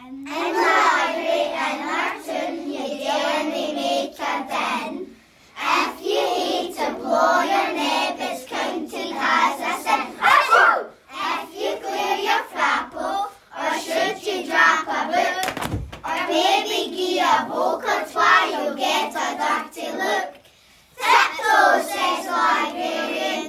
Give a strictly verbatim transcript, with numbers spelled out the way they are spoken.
In the library in our tune, you daily make a din. If you hate to blow your neb, it's counted as a sin. Achoo! If you clear your frapple, or should you drop a book, or maybe gie a book or twa, you'll get a dirty look. Tiptoe, says librarian.